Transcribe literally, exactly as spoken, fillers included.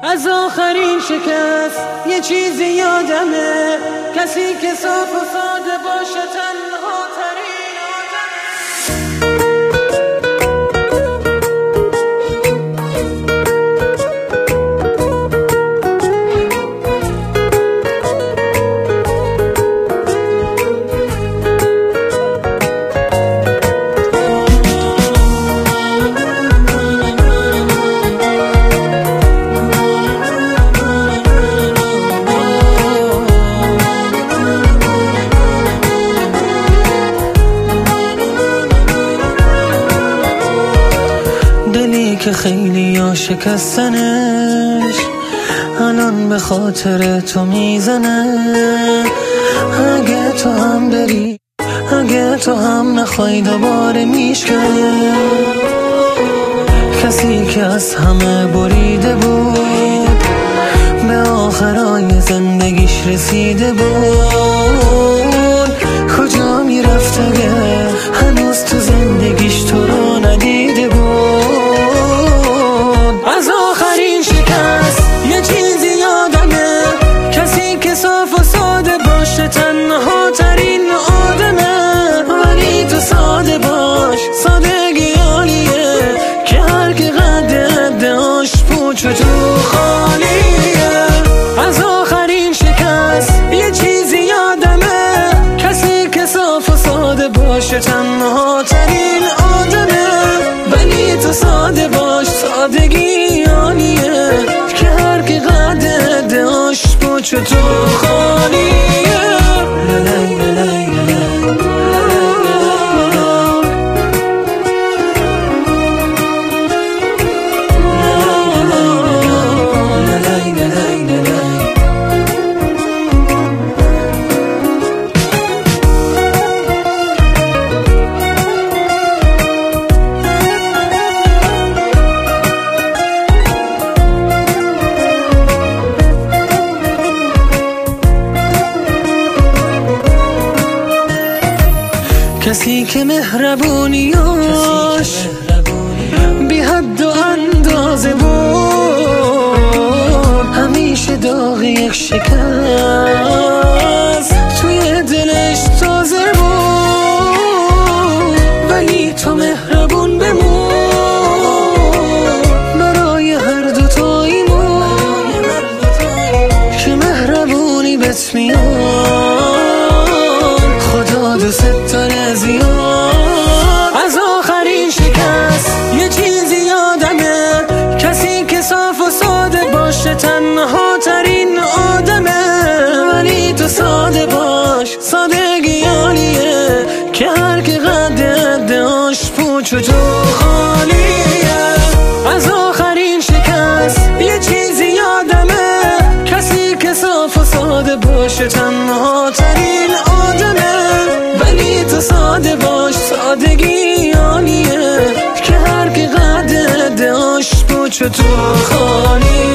از آخرین شکست یه چیزی یادمه، کسی که صاف و ساده باشه تنها ترین که خیلی ها شکستنش الان به خاطر تو میزنه. اگه تو هم بری، اگه تو هم نخوای دوباره میشکنه. کسی که از همه بریده بود به آخرای زندگیش رسیده بود. کجا میرفت اگه هنوز تو زندگیش تو رو ندیده بود؟ از آخرین شکست یه چیزی یادمه، کسی که صاف و ساده باشه تنها ترین آدمه. ولی تو ساده باش، سادگی عالیه که هر که قد داشت پوچ و تو خالیه. از آخرین شکست یه چیزی یادمه، کسی که صاف و ساده باشه تنها ترین آدمه. ولی تو ساده باش، سادگی عالیه که هر که قد داشت پوچ و تو خالیه. للی للی کسی که مهربونیاش بی حد و اندازه بود، همیشه داغ یک شکست توی دلش تازه بود. ولی تو مهربون بمون برای هر دوتاییمون که مهربونی بهت میاد، خدا دوست داره زیاد. از آخرین شکست یه چیزی یادمه، کسی که صاف و ساده باشه تنها ترین آدمه. ولی تو ساده باش، سادگی عالیه که هر که قد داشت پوچ و تو خالیه. از آخرین شکست یه چیزی یادمه، کسی که صاف و ساده باشه تنها ترین آدمه. ولی تو ساده باش، سادگی عالیه که هر که قد داشت پوچ و تو خالیه.